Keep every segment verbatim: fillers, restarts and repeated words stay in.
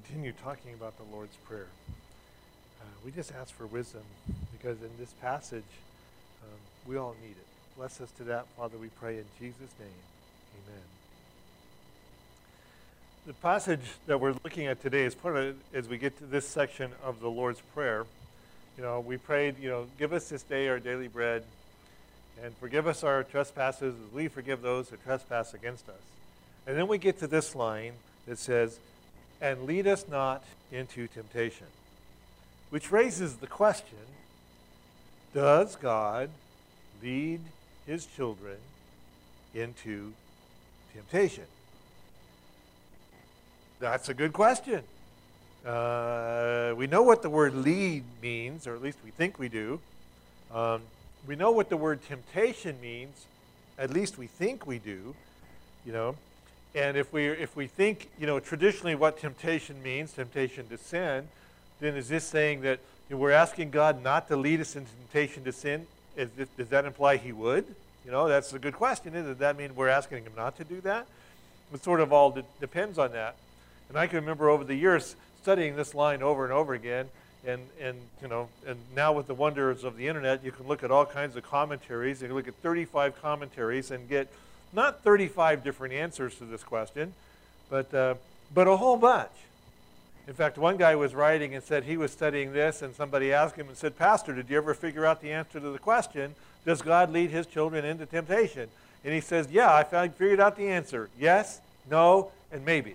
continue talking about the Lord's Prayer. Uh, we just ask for wisdom because in this passage, um, we all need it. Bless us to that, Father, we pray in Jesus' name. Amen. The passage that we're looking at today is part of, as we get to this section of the Lord's Prayer, you know, we prayed, you know, give us this day our daily bread and forgive us our trespasses as we forgive those who trespass against us. And then we get to this line that says, and lead us not into temptation, which raises the question, does God lead his children into temptation? That's a good question. Uh, we know what the word lead means, or at least we think we do. Um, we know what the word temptation means, at least we think we do, you know. And if we if we think, you know, traditionally what temptation means, temptation to sin, then is this saying that you know, we're asking God not to lead us into temptation to sin? Is this, does that imply he would? You know, that's a good question. Does that mean we're asking him not to do that? It sort of all de- depends on that. And I can remember over the years studying this line over and over again, and, and you know, and now with the wonders of the internet, you can look at all kinds of commentaries. You can look at thirty-five commentaries and get not thirty-five different answers to this question, but uh, but a whole bunch. In fact, one guy was writing and said he was studying this, and somebody asked him and said, "Pastor, did you ever figure out the answer to the question, does God lead his children into temptation?" And he says, "Yeah, I found, figured out the answer. Yes, no, and maybe."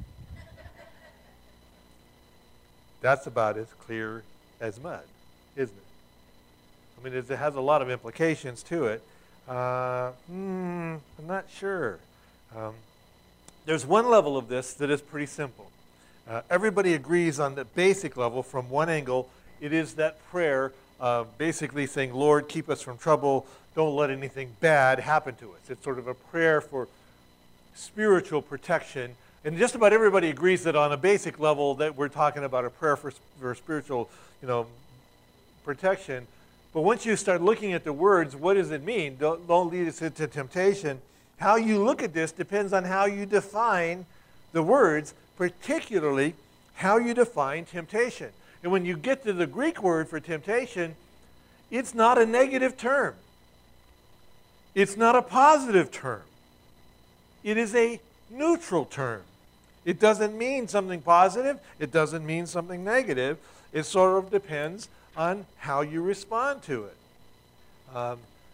That's about as clear as mud, isn't it? I mean, it has a lot of implications to it. Uh, hmm, I'm not sure. Um, there's one level of this that is pretty simple. Uh, everybody agrees on the basic level from one angle. It is that prayer uh, basically saying, Lord, keep us from trouble. Don't let anything bad happen to us. It's sort of a prayer for spiritual protection. And just about everybody agrees that on a basic level that we're talking about a prayer for, for spiritual, you know, protection. But once you start looking at the words, what does it mean? Don't, don't lead us into temptation. How you look at this depends on how you define the words, particularly how you define temptation. And when you get to the Greek word for temptation, it's not a negative term. It's not a positive term. It is a neutral term. It doesn't mean something positive. It doesn't mean something negative. It sort of depends on how you respond to it. Um,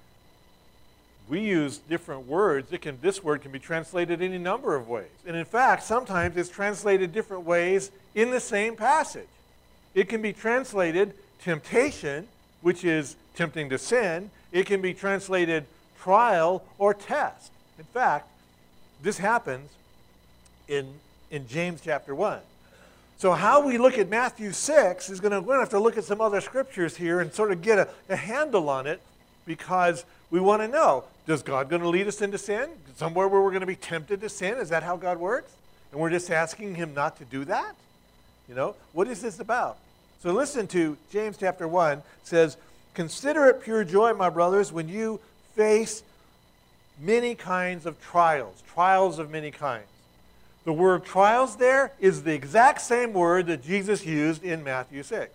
we use different words. It can, this word can be translated any number of ways. And in fact, sometimes it's translated different ways in the same passage. It can be translated temptation, which is tempting to sin. It can be translated trial or test. In fact, this happens in, in James chapter one. So how we look at Matthew six is going to, we're going to have to look at some other scriptures here and sort of get a, a handle on it, because we want to know, does God going to lead us into sin? Somewhere where we're going to be tempted to sin? Is that how God works? And we're just asking him not to do that? You know, what is this about? So listen to James chapter one. It says, consider it pure joy, my brothers, when you face many kinds of trials, trials of many kinds. The word trials there is the exact same word that Jesus used in Matthew six.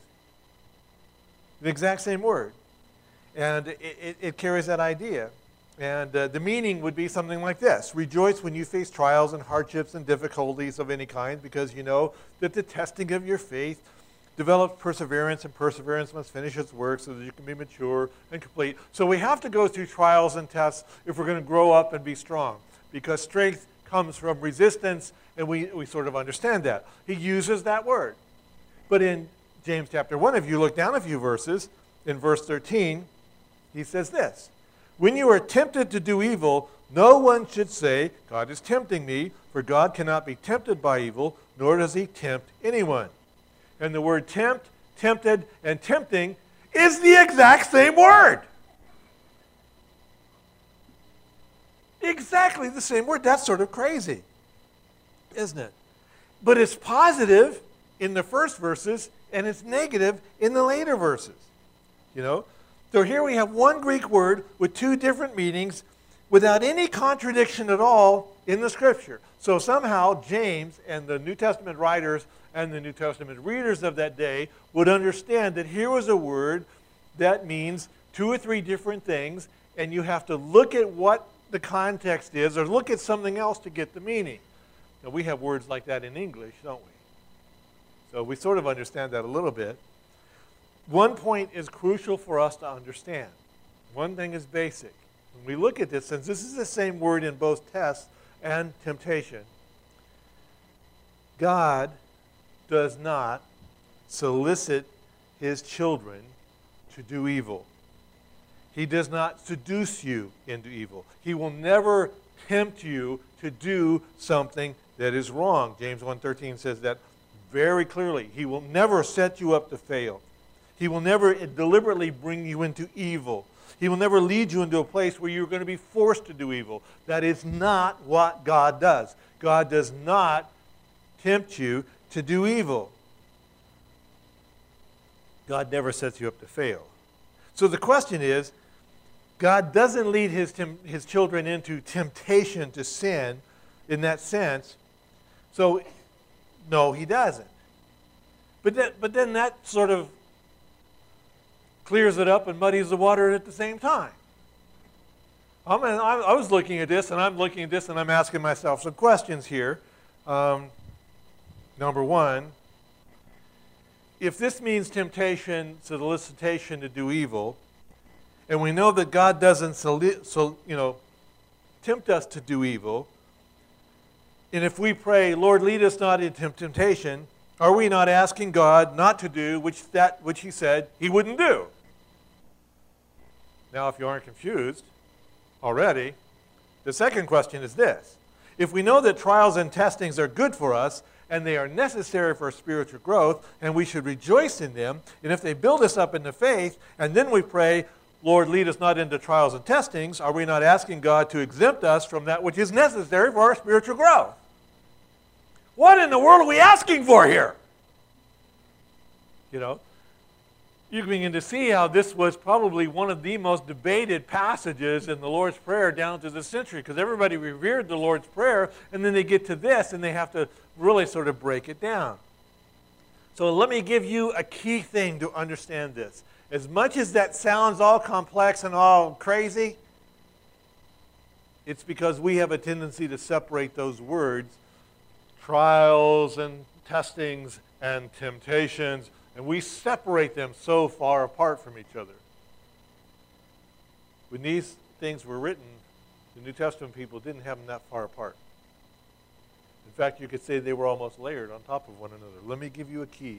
The exact same word. And it, it, it carries that idea. And uh, the meaning would be something like this. Rejoice when you face trials and hardships and difficulties of any kind, because you know that the testing of your faith develops perseverance, and perseverance must finish its work so that you can be mature and complete. So we have to go through trials and tests if we're going to grow up and be strong, because strength comes from resistance, and we, we sort of understand that. He uses that word. But in James chapter one, if you look down a few verses, in verse thirteen, he says this, when you are tempted to do evil, no one should say, God is tempting me, for God cannot be tempted by evil, nor does he tempt anyone. And the word tempt, tempted, and tempting is the exact same word. Exactly the same word. That's sort of crazy, isn't it? But it's positive in the first verses, and it's negative in the later verses. You know? So here we have one Greek word with two different meanings without any contradiction at all, in the Scripture. So somehow James and the New Testament writers and the New Testament readers of that day would understand that here was a word that means two or three different things, and you have to look at what the context is or look at something else to get the meaning. Now, we have words like that in English, don't we? So we sort of understand that a little bit. One point is crucial for us to understand. One thing is basic. When we look at this, since this is the same word in both test and temptation, God does not solicit his children to do evil. He does not seduce you into evil. He will never tempt you to do something that is wrong. James one thirteen says that very clearly. He will never set you up to fail. He will never deliberately bring you into evil. He will never lead you into a place where you're going to be forced to do evil. That is not what God does. God does not tempt you to do evil. God never sets you up to fail. So the question is, God doesn't lead his, his children into temptation to sin in that sense. So, no, he doesn't. But then, but then that sort of clears it up and muddies the water at the same time. I mean, I was looking at this, and I'm looking at this, and I'm asking myself some questions here. Um, number one, if this means temptation, solicitation to do evil, and we know that God doesn't soli- so, you know, tempt us to do evil, and if we pray, Lord, lead us not into temptation, are we not asking God not to do which that which he said he wouldn't do? Now, if you aren't confused already, the second question is this. If we know that trials and testings are good for us, and they are necessary for spiritual growth, and we should rejoice in them, and if they build us up in the faith, and then we pray, Lord, lead us not into trials and testings, are we not asking God to exempt us from that which is necessary for our spiritual growth? What in the world are we asking for here? You know, you begin to see how this was probably one of the most debated passages in the Lord's Prayer down to the century, because everybody revered the Lord's Prayer, and then they get to this, and they have to really sort of break it down. So let me give you a key thing to understand this. As much as that sounds all complex and all crazy, it's because we have a tendency to separate those words, trials and testings and temptations, and we separate them so far apart from each other. When these things were written, the New Testament people didn't have them that far apart. In fact, you could say they were almost layered on top of one another. Let me give you a key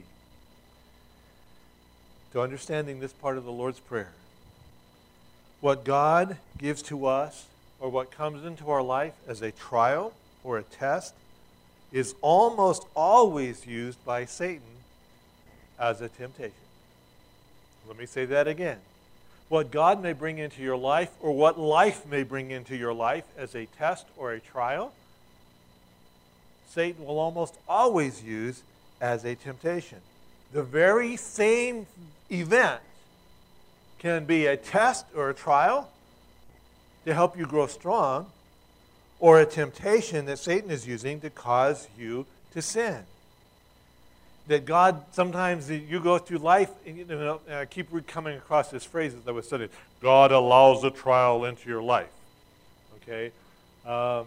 to understanding this part of the Lord's Prayer. What God gives to us, or what comes into our life as a trial or a test, is almost always used by Satan as a temptation. Let me say that again. What God may bring into your life, or what life may bring into your life as a test or a trial, Satan will almost always use as a temptation. The very same event can be a test or a trial to help you grow strong, or a temptation that Satan is using to cause you to sin. That God, sometimes you go through life, and you know, and I keep coming across this phrase as I was studying, God allows a trial into your life. Okay? Um,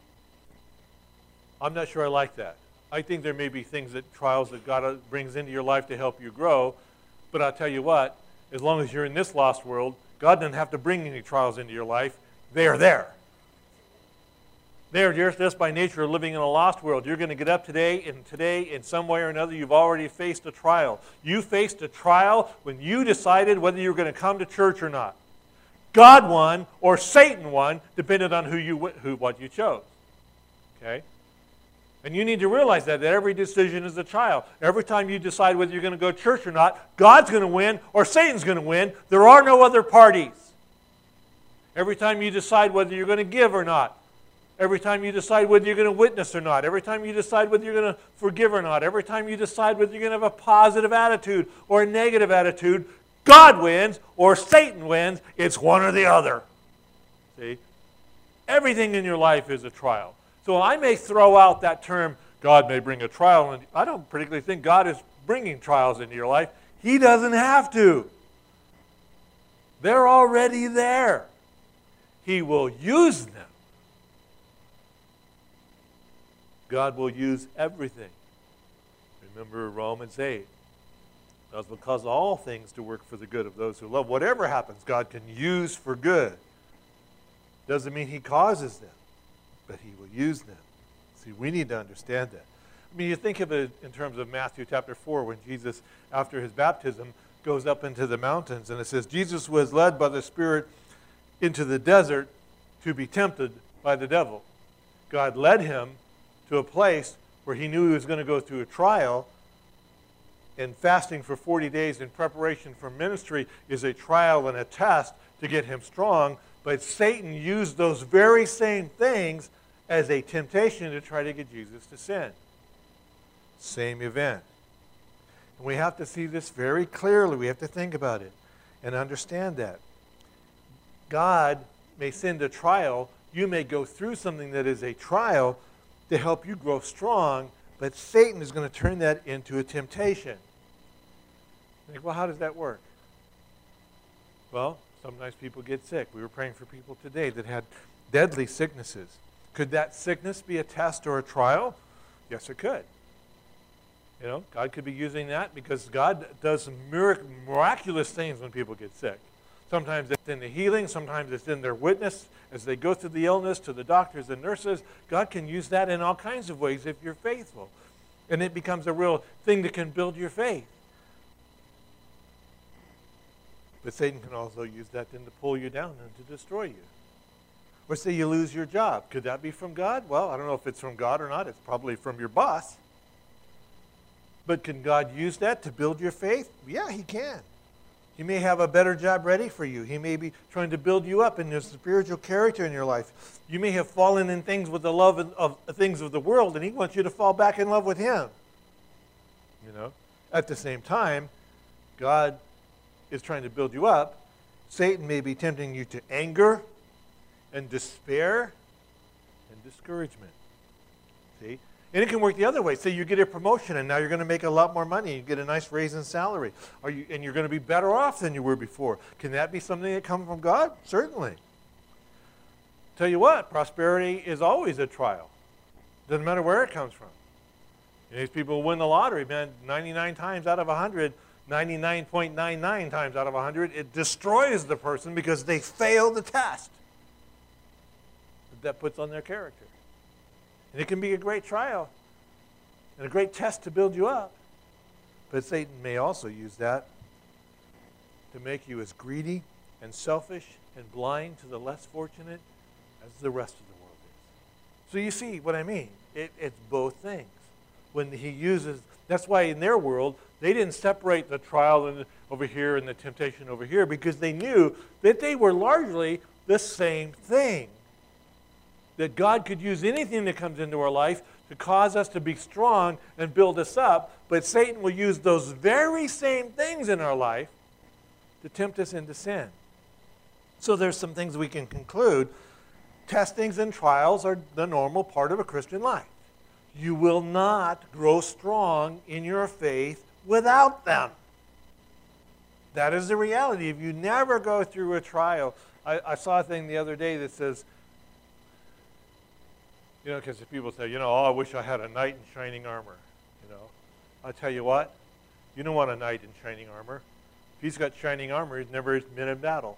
I'm not sure I like that. I think there may be things that trials that God brings into your life to help you grow, but I'll tell you what, as long as you're in this lost world, God doesn't have to bring any trials into your life. They are there. They are just by nature of living in a lost world. You're going to get up today, and today, in some way or another, you've already faced a trial. You faced a trial when you decided whether you were going to come to church or not. God won, or Satan won, depending on who you who what you chose. Okay? And you need to realize that, that every decision is a trial. Every time you decide whether you're going to go to church or not, God's going to win or Satan's going to win. There are no other parties. Every time you decide whether you're going to give or not, every time you decide whether you're going to witness or not, every time you decide whether you're going to forgive or not, every time you decide whether you're going to have a positive attitude or a negative attitude, God wins or Satan wins. It's one or the other. See? Everything in your life is a trial. So I may throw out that term, God may bring a trial, and I don't particularly think God is bringing trials into your life. He doesn't have to. They're already there. He will use them. God will use everything. Remember Romans eight. That's because all things to work for the good of those who love. Whatever happens, God can use for good. Doesn't mean he causes them, but he will use them. See, we need to understand that. I mean, you think of it in terms of Matthew chapter four, when Jesus, after his baptism, goes up into the mountains, and it says, Jesus was led by the Spirit into the desert to be tempted by the devil. God led him to a place where he knew he was going to go through a trial, and fasting for forty days in preparation for ministry is a trial and a test to get him strong, but Satan used those very same things as a temptation to try to get Jesus to sin. Same event. And we have to see this very clearly. We have to think about it and understand that. God may send a trial. You may go through something that is a trial to help you grow strong, but Satan is going to turn that into a temptation. You think, well, how does that work? Well, sometimes people get sick. We were praying for people today that had deadly sicknesses. Could that sickness be a test or a trial? Yes, it could. You know, God could be using that because God does some mirac- miraculous things when people get sick. Sometimes it's in the healing. Sometimes it's in their witness as they go through the illness to the doctors and nurses. God can use that in all kinds of ways if you're faithful. And it becomes a real thing that can build your faith. But Satan can also use that then to pull you down and to destroy you. Or say you lose your job. Could that be from God? Well, I don't know if it's from God or not. It's probably from your boss. But can God use that to build your faith? Yeah, he can. He may have a better job ready for you. He may be trying to build you up in your spiritual character in your life. You may have fallen in things with the love of, of things of the world, and he wants you to fall back in love with him. You know? At the same time, God is trying to build you up. Satan may be tempting you to anger and despair and discouragement. See? And it can work the other way. Say you get a promotion and now you're going to make a lot more money. You get a nice raise in salary. Are you, and you're going to be better off than you were before. Can that be something that comes from God? Certainly. Tell you what, prosperity is always a trial. Doesn't matter where it comes from. And these people win the lottery, man, ninety-nine times out of one hundred, ninety-nine point nine nine times out of one hundred, it destroys the person because they fail the test that, that puts on their character. And it can be a great trial and a great test to build you up. But Satan may also use that to make you as greedy and selfish and blind to the less fortunate as the rest of the world is. So you see what I mean? It, it's both things. When he uses, that's why in their world, they didn't separate the trial and over here and the temptation over here because they knew that they were largely the same thing. That God could use anything that comes into our life to cause us to be strong and build us up, but Satan will use those very same things in our life to tempt us into sin. So there's some things we can conclude. Testings and trials are the normal part of a Christian life. You will not grow strong in your faith without them. That is the reality. If you never go through a trial, I, I saw a thing the other day that says, you know, because people say, you know, oh, I wish I had a knight in shining armor. You know, I'll tell you what, you don't want a knight in shining armor. If he's got shining armor, he's never been in battle.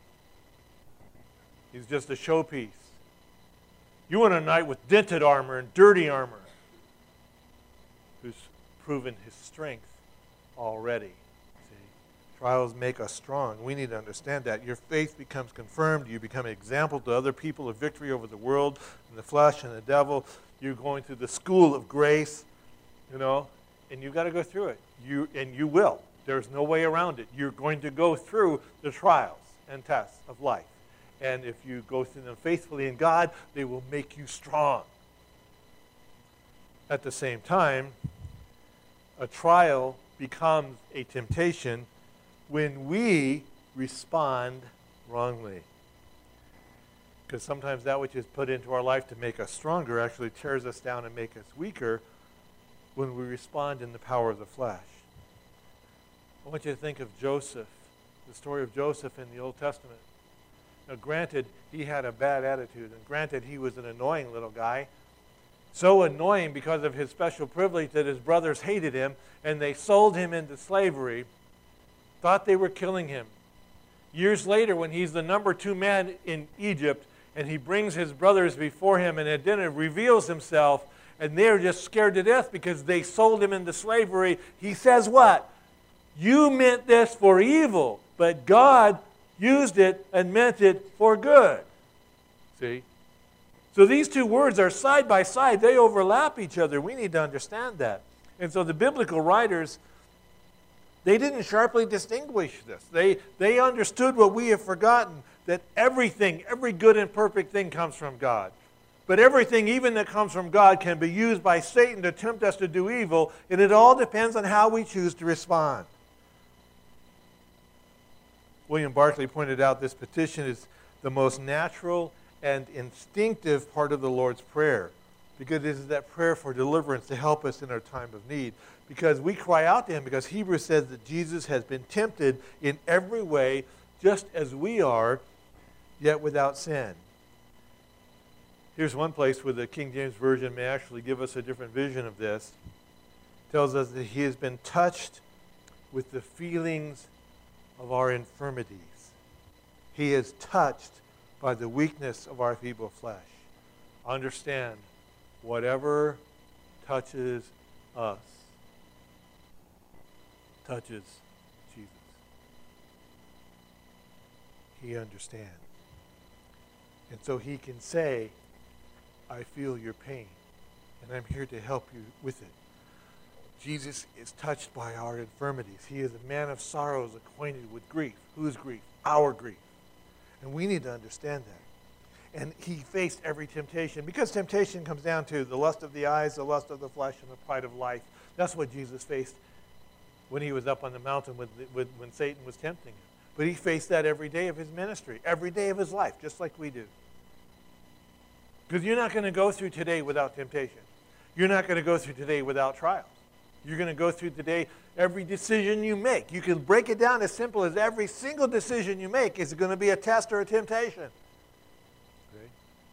He's just a showpiece. You want a knight with dented armor and dirty armor, who's proven his strength already. Trials make us strong. We need to understand that. Your faith becomes confirmed. You become an example to other people of victory over the world and the flesh and the devil. You're going through the school of grace, you know, and you've got to go through it. You and you will. There's no way around it. You're going to go through the trials and tests of life. And if you go through them faithfully in God, they will make you strong. At the same time, a trial becomes a temptation when we respond wrongly. Because sometimes that which is put into our life to make us stronger actually tears us down and make us weaker when we respond in the power of the flesh. I want you to think of Joseph, the story of Joseph in the Old Testament. Now, granted, he had a bad attitude, and granted, he was an annoying little guy. So annoying because of his special privilege that his brothers hated him, and they sold him into slavery, thought they were killing him. Years later, when he's the number two man in Egypt, and he brings his brothers before him, and at dinner reveals himself, and they're just scared to death because they sold him into slavery, he says what? You meant this for evil, but God used it and meant it for good. See? So these two words are side by side. They overlap each other. We need to understand that. And so the biblical writers, they didn't sharply distinguish this. They, they understood what we have forgotten, that everything, every good and perfect thing comes from God. But everything, even that comes from God, can be used by Satan to tempt us to do evil, and it all depends on how we choose to respond. William Barclay pointed out this petition is the most natural and instinctive part of the Lord's Prayer, because it is that prayer for deliverance to help us in our time of need. Because we cry out to Him, because Hebrews says that Jesus has been tempted in every way, just as we are, yet without sin. Here's one place where the King James Version may actually give us a different vision of this. It tells us that He has been touched with the feelings of our infirmities. He is touched by the weakness of our feeble flesh. Understand, whatever touches us touches Jesus. He understands. And so He can say, I feel your pain, and I'm here to help you with it. Jesus is touched by our infirmities. He is a man of sorrows, acquainted with grief. Whose grief? Our grief. And we need to understand that. And He faced every temptation, because temptation comes down to the lust of the eyes, the lust of the flesh, and the pride of life. That's what Jesus faced when He was up on the mountain with, with, when Satan was tempting Him. But He faced that every day of His ministry, every day of His life, just like we do. Because you're not going to go through today without temptation. You're not going to go through today without trials. You're going to go through today every decision you make. You can break it down as simple as every single decision you make is going to be a test or a temptation. Okay?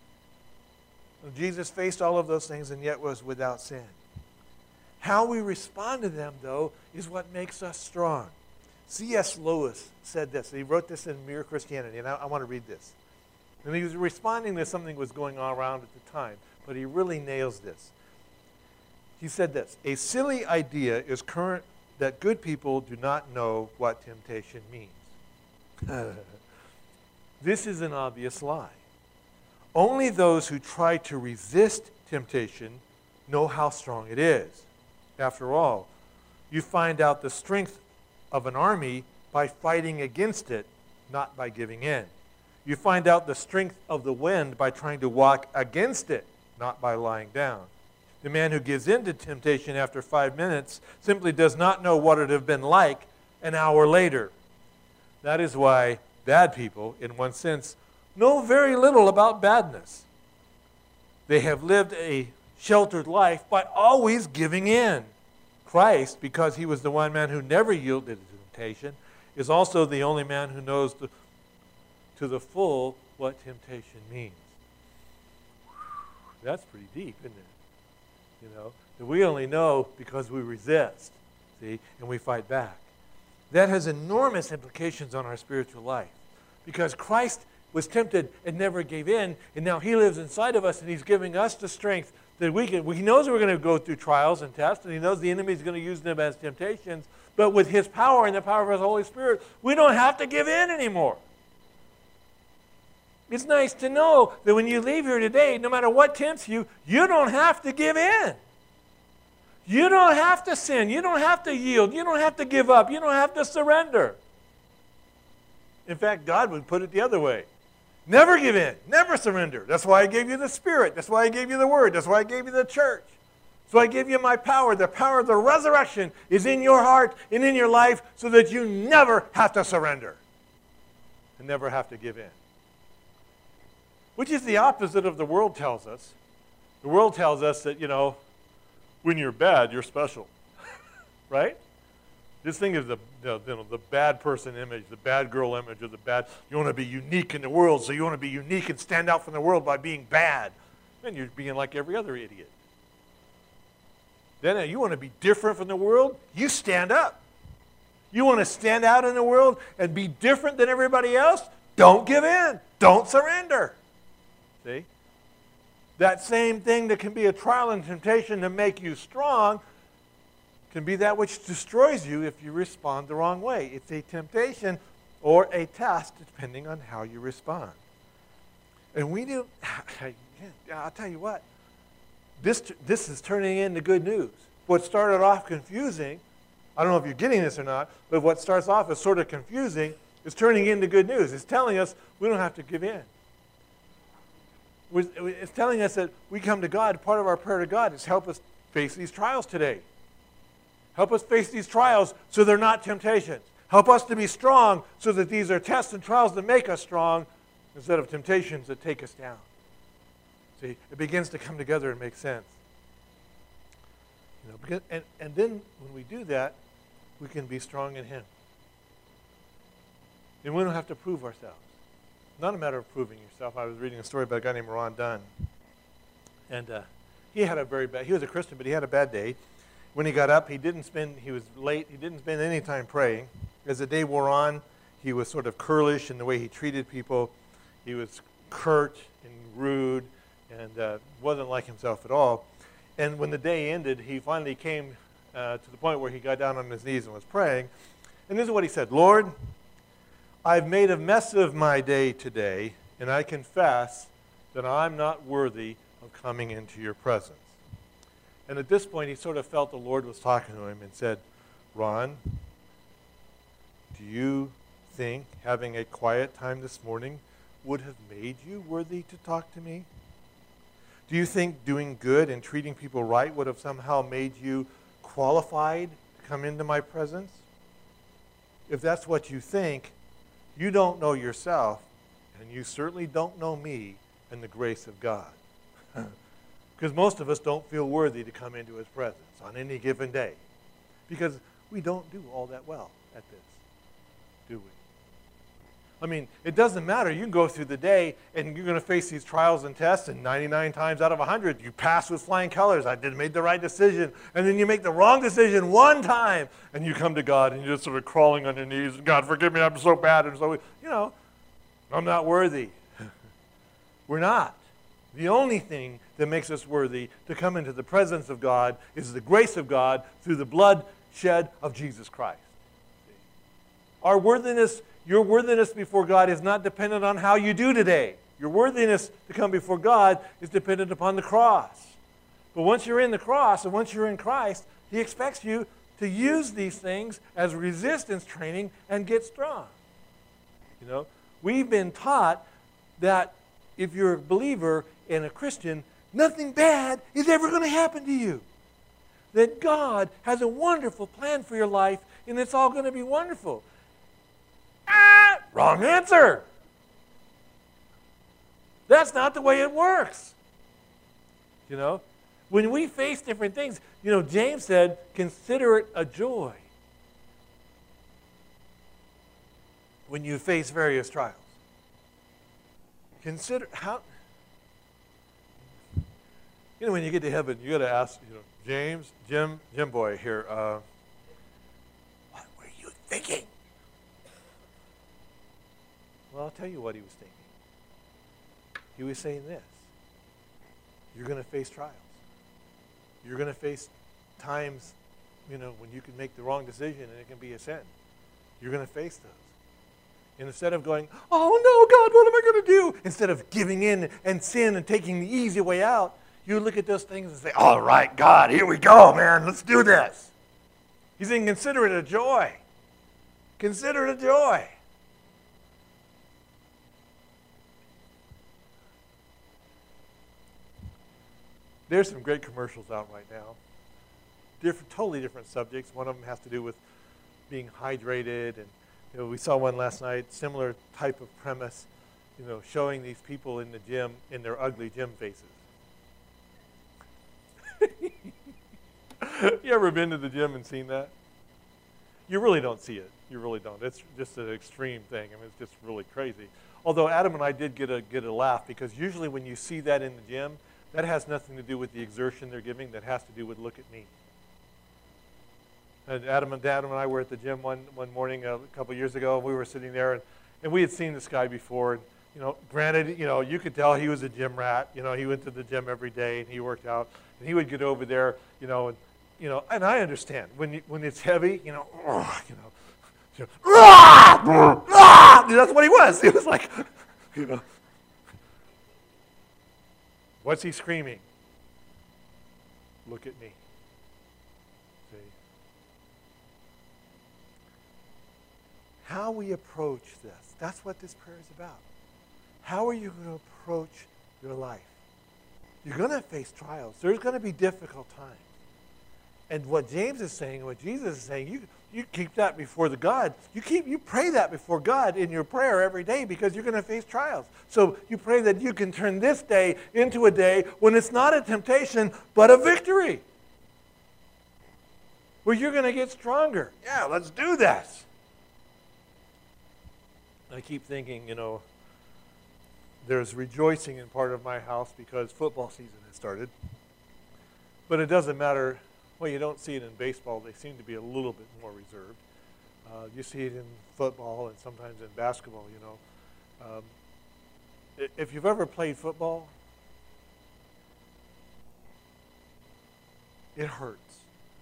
Well, Jesus faced all of those things and yet was without sin. How we respond to them, though, is what makes us strong. C S Lewis said this. He wrote this in Mere Christianity, and I, I want to read this. And he was responding to something that was going on around at the time, but he really nails this. He said this: a silly idea is current that good people do not know what temptation means. This is an obvious lie. Only those who try to resist temptation know how strong it is. After all, you find out the strength of an army by fighting against it, not by giving in. You find out the strength of the wind by trying to walk against it, not by lying down. The man who gives in to temptation after five minutes simply does not know what it would have been like an hour later. That is why bad people, in one sense, know very little about badness. They have lived a sheltered life by always giving in. Christ, because He was the one man who never yielded to temptation, is also the only man who knows the, to the full what temptation means. That's pretty deep, isn't it? You know, that we only know because we resist, see, and we fight back. That has enormous implications on our spiritual life, because Christ was tempted and never gave in, and now He lives inside of us, and He's giving us the strength that we can. He knows we're going to go through trials and tests, and He knows the enemy is going to use them as temptations, but with His power and the power of His Holy Spirit, we don't have to give in anymore. It's nice to know that when you leave here today, no matter what tempts you, you don't have to give in. You don't have to sin. You don't have to yield. You don't have to give up. You don't have to surrender. In fact, God would put it the other way. Never give in. Never surrender. That's why I gave you the Spirit. That's why I gave you the Word. That's why I gave you the church. So I gave you my power. The power of the resurrection is in your heart and in your life so that you never have to surrender and never have to give in. which is the opposite of the world tells us. The world tells us that, you know, when you're bad, you're special, right? This thing is the, the, you know, the bad person image, the bad girl image, or the bad, you want to be unique in the world, so you want to be unique and stand out from the world by being bad. Then you're being like every other idiot. Then uh, you want to be different from the world, you stand up. You want to stand out in the world and be different than everybody else, don't give in. Don't surrender. See? That same thing that can be a trial and temptation to make you strong can be that which destroys you if you respond the wrong way. It's a temptation or a test, depending on how you respond. And we do, I'll tell you what, this, this is turning into good news. What started off confusing, I don't know if you're getting this or not, but what starts off as sort of confusing is turning into good news. It's telling us we don't have to give in. It's telling us that we come to God. Part of our prayer to God is help us face these trials today. Help us face these trials so they're not temptations. Help us to be strong so that these are tests and trials that make us strong instead of temptations that take us down. See, it begins to come together and make sense. You know, because, and, and then when we do that, we can be strong in Him. And we don't have to prove ourselves. Not a matter of proving yourself. I was reading a story about a guy named Ron Dunn. And uh, he had a very bad, he was a Christian, but he had a bad day. When he got up, he didn't spend, he was late, he didn't spend any time praying. As the day wore on, he was sort of curlish in the way he treated people. He was curt and rude and uh, wasn't like himself at all. And when the day ended, he finally came uh, to the point where he got down on his knees and was praying. And this is what he said: Lord, I've made a mess of my day today, and I confess that I'm not worthy of coming into your presence. And at this point, he sort of felt the Lord was talking to him and said, Ron, do you think having a quiet time this morning would have made you worthy to talk to me? Do you think doing good and treating people right would have somehow made you qualified to come into my presence? If that's what you think, you don't know yourself, and you certainly don't know me and the grace of God. Because most of us don't feel worthy to come into His presence on any given day. Because we don't do all that well at this, do we? I mean, it doesn't matter. You can go through the day, and you're going to face these trials and tests, and ninety-nine times out of one hundred, you pass with flying colors. I did made the right decision. And then you make the wrong decision one time, and you come to God, and you're just sort of crawling on your knees. God, forgive me, I'm so bad. And so, you know, I'm not worthy. We're not. The only thing that makes us worthy to come into the presence of God is the grace of God through the blood shed of Jesus Christ. Our worthiness, your worthiness before God is not dependent on how you do today. Your worthiness to come before God is dependent upon the cross. But once you're in the cross and once you're in Christ, He expects you to use these things as resistance training and get strong. You know, we've been taught that if you're a believer and a Christian, nothing bad is ever going to happen to you. That God has a wonderful plan for your life, and it's all going to be wonderful. Ah, wrong answer. That's not the way it works. You know, when we face different things, you know, James said, consider it a joy when you face various trials. Consider how, you know, when you get to heaven, you got to ask, you know, James, Jim, Jim boy here, uh, what were you thinking? Well, I'll tell you what he was thinking. He was saying this: you're going to face trials. You're going to face times, you know, when you can make the wrong decision and it can be a sin. You're going to face those. And instead of going, oh no, God, what am I going to do? Instead of giving in and sin and taking the easy way out, you look at those things and say, all right, God, here we go, man. Let's do this. He's saying, consider it a joy. Consider it a joy. There's some great commercials out right now. Different, totally different subjects. One of them has to do with being hydrated, and you know, we saw one last night, similar type of premise. you know, showing these people in the gym in their ugly gym faces. You ever been to the gym and seen that? You really don't see it. You really don't. It's just an extreme thing. I mean, it's just really crazy. Although Adam and I did get a get a laugh, because usually when you see that in the gym, that has nothing to do with the exertion they're giving. That has to do with, look at me. And Adam and Adam and I were at the gym one one morning a couple years ago. And we were sitting there, and, and we had seen this guy before. And, you know, granted, you know, you could tell he was a gym rat. You know, he went to the gym every day and he worked out. And he would get over there, you know, and you know, and I understand when you, when it's heavy, you know, you know, you know ah, ah, that's what he was. He was like, you know, what's he screaming? Look at me. See? How we approach this, that's what this prayer is about. How are you going to approach your life? You're going to face trials. There's going to be difficult times. And what James is saying, what Jesus is saying, you, you keep that before the God. You keep you pray that before God in your prayer every day, because you're going to face trials. So you pray that you can turn this day into a day when it's not a temptation, but a victory. Where you're going to get stronger. Yeah, let's do that. I keep thinking, you know, there's rejoicing in part of my house because football season has started. But it doesn't matter. Well, you don't see it in baseball. They seem to be a little bit more reserved. Uh, you see it in football and sometimes in basketball, you know. Um, if you've ever played football, it hurts.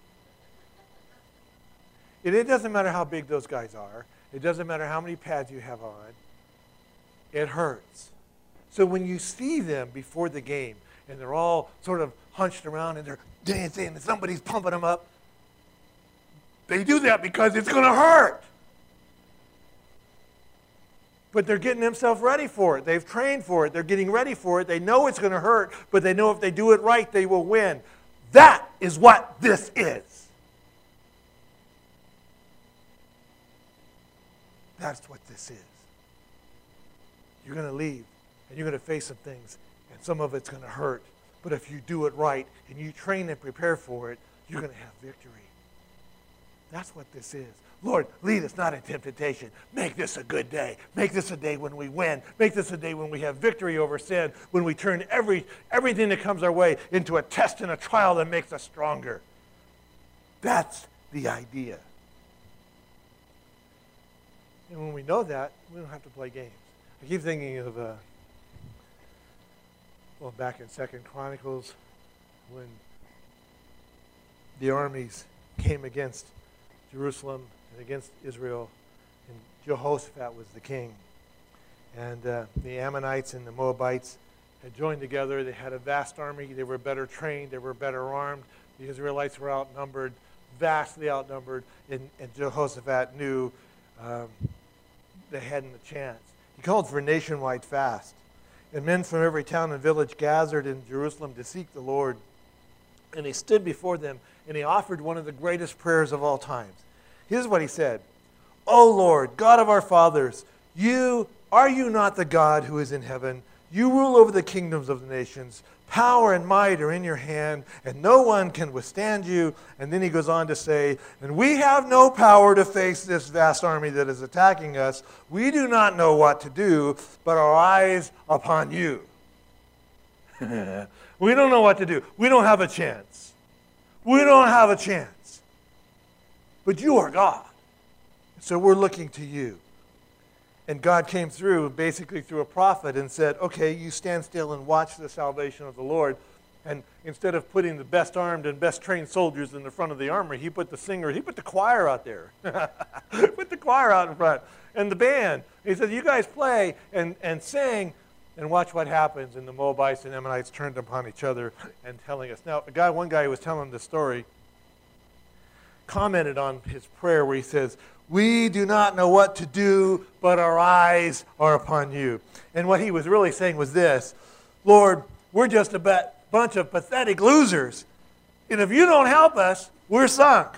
It, it doesn't matter how big those guys are. It doesn't matter how many pads you have on. It hurts. So when you see them before the game, and they're all sort of hunched around and they're dancing and somebody's pumping them up, they do that because it's going to hurt. But they're getting themselves ready for it. They've trained for it. They're getting ready for it. They know it's going to hurt, but they know if they do it right, they will win. That is what this is. That's what this is. You're going to leave, and you're going to face some things, and some of it's going to hurt. But if you do it right, and you train and prepare for it, you're going to have victory. That's what this is. Lord, lead us not into temptation. Make this a good day. Make this a day when we win. Make this a day when we have victory over sin, when we turn every everything that comes our way into a test and a trial that makes us stronger. That's the idea. And when we know that, we don't have to play games. I keep thinking of, uh, well, back in Second Chronicles, when the armies came against Jerusalem and against Israel, and Jehoshaphat was the king. And uh, the Ammonites and the Moabites had joined together. They had a vast army. They were better trained. They were better armed. The Israelites were outnumbered, vastly outnumbered, and, and Jehoshaphat knew um, they hadn't a chance. He called for a nationwide fast. And men from every town and village gathered in Jerusalem to seek the Lord. And he stood before them, and he offered one of the greatest prayers of all times. Here's what he said. O Lord, God of our fathers, you are you not the God who is in heaven? You rule over the kingdoms of the nations. Power and might are in your hand, and no one can withstand you. And then he goes on to say, and we have no power to face this vast army that is attacking us. We do not know what to do, but our eyes upon you. We don't know what to do. We don't have a chance. We don't have a chance. But you are God. So we're looking to you. And God came through, basically through a prophet, and said, okay, you stand still and watch the salvation of the Lord. And instead of putting the best armed and best trained soldiers in the front of the army, he put the singers, he put the choir out there. Put the choir out in front. And the band. He said, you guys play and, and sing and watch what happens. And the Moabites and Ammonites turned upon each other and telling us. Now, a guy, one guy who was telling the story commented on his prayer where he says, we do not know what to do, but our eyes are upon you. And what he was really saying was this, Lord, we're just a bunch of pathetic losers. And if you don't help us, we're sunk.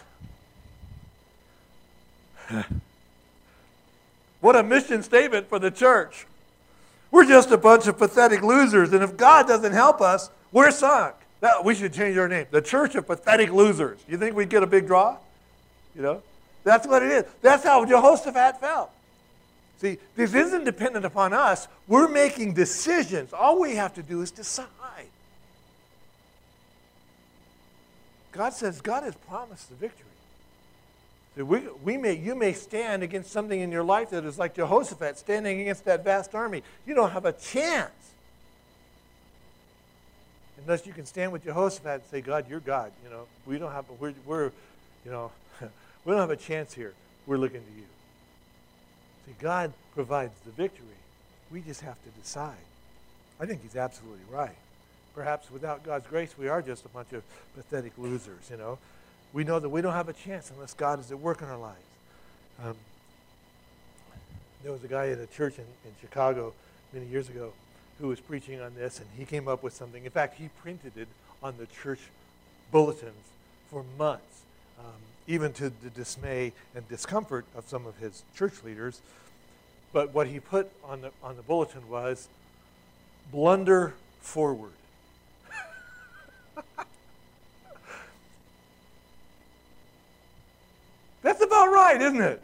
What a mission statement for the church. We're just a bunch of pathetic losers, and if God doesn't help us, we're sunk. That, we should change our name. The Church of Pathetic Losers. You think we'd get a big draw? You know? That's what it is. That's how Jehoshaphat felt. See, this isn't dependent upon us. We're making decisions. All we have to do is decide. God says God has promised the victory. So we, we may, you may stand against something in your life that is like Jehoshaphat standing against that vast army. You don't have a chance. Unless you can stand with Jehoshaphat and say, God, you're God. You know, we don't have, we're, we're you know, we don't have a chance here. We're looking to you. See, God provides the victory. We just have to decide. I think he's absolutely right. Perhaps without God's grace, we are just a bunch of pathetic losers, you know. We know that we don't have a chance unless God is at work in our lives. Um, there was a guy at a church in, in Chicago many years ago who was preaching on this, and he came up with something. In fact, he printed it on the church bulletins for months, um, even to the dismay and discomfort of some of his church leaders. But what he put on the, on the bulletin was, blunder forward. That's about right, isn't it?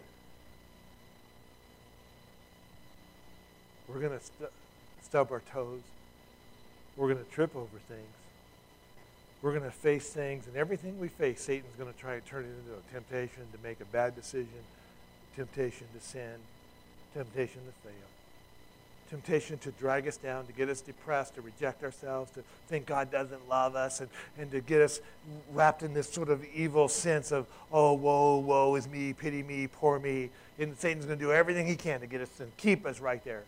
We're going to st- stub our toes. We're going to trip over things. We're going to face things, and everything we face, Satan's going to try to turn it into a temptation to make a bad decision, temptation to sin, temptation to fail, temptation to drag us down, to get us depressed, to reject ourselves, to think God doesn't love us, and, and to get us wrapped in this sort of evil sense of, oh, woe, woe is me, pity me, poor me. And Satan's going to do everything he can to get us and keep us right there.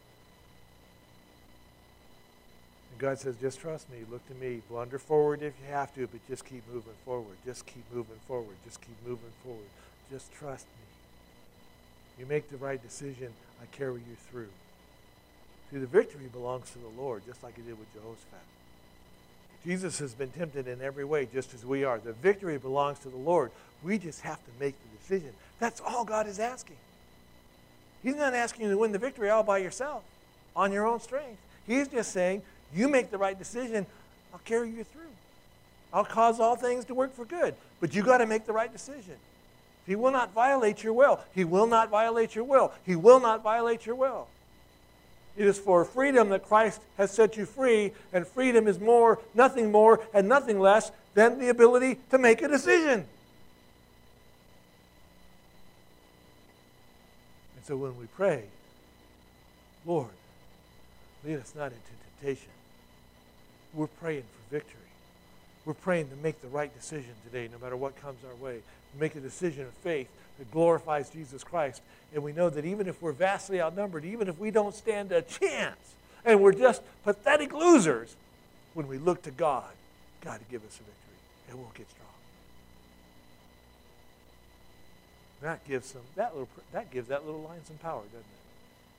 And God says, just trust me, look to me, blunder forward if you have to, but just keep moving forward, just keep moving forward, just keep moving forward. Just trust me. You make the right decision, I carry you through. See, the victory belongs to the Lord, just like he did with Jehoshaphat. Jesus has been tempted in every way, just as we are. The victory belongs to the Lord. We just have to make the decision. That's all God is asking. He's not asking you to win the victory all by yourself, on your own strength. He's just saying, you make the right decision, I'll carry you through. I'll cause all things to work for good. But you got to make the right decision. He will not violate your will. He will not violate your will. He will not violate your will. It is for freedom that Christ has set you free, and freedom is more, nothing more, and nothing less than the ability to make a decision. And so when we pray, Lord, lead us not into temptation, we're praying for victory. We're praying to make the right decision today, no matter what comes our way. Make a decision of faith that glorifies Jesus Christ. And we know that even if we're vastly outnumbered, even if we don't stand a chance, and we're just pathetic losers, when we look to God, God to give us a victory, and we'll get strong. That gives some that little that gives that little line some power, doesn't it?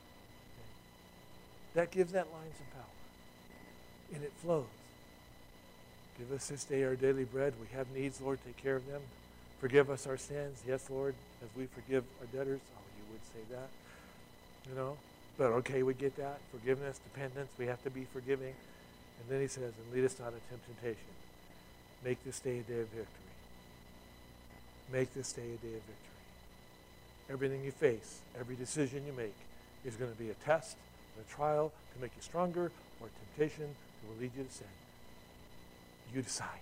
That gives that line some power. And it flows. Give us this day our daily bread. We have needs, Lord, take care of them. Forgive us our sins. Yes, Lord, as we forgive our debtors. Oh, you would say that. You know? But okay, we get that. Forgiveness, dependence. We have to be forgiving. And then he says, and lead us not into temptation. Make this day a day of victory. Make this day a day of victory. Everything you face, every decision you make is going to be a test, a trial to make you stronger, or a temptation that will lead you to sin. You decide.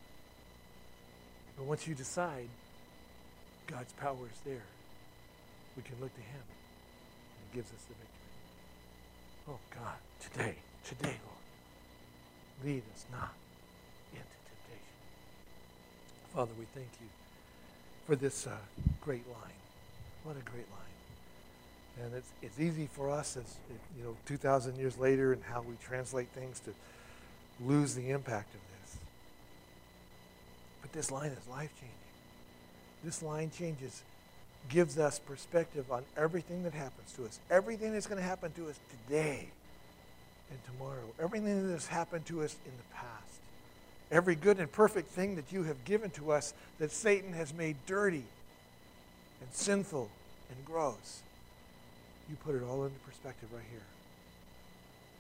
But once you decide, God's power is there. We can look to him, and he gives us the victory. Oh, God, today, today, Lord, lead us not into temptation. Father, we thank you for this uh, great line. What a great line. And it's it's easy for us, as you know, two thousand years later, and how we translate things, to lose the impact of this. But this line is life-changing. This line changes, gives us perspective on everything that happens to us, everything that's going to happen to us today and tomorrow, everything that has happened to us in the past, every good and perfect thing that you have given to us that Satan has made dirty and sinful and gross. You put it all into perspective right here.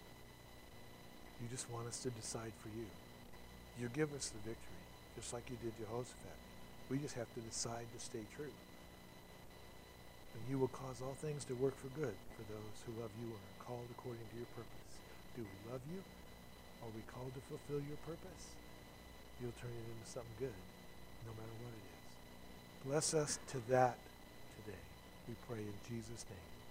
You just want us to decide for you. You give us the victory, just like you did Jehoshaphat. We just have to decide to stay true. And you will cause all things to work for good for those who love you and are called according to your purpose. Do we love you? Are we called to fulfill your purpose? You'll turn it into something good, no matter what it is. Bless us to that today. We pray in Jesus' name.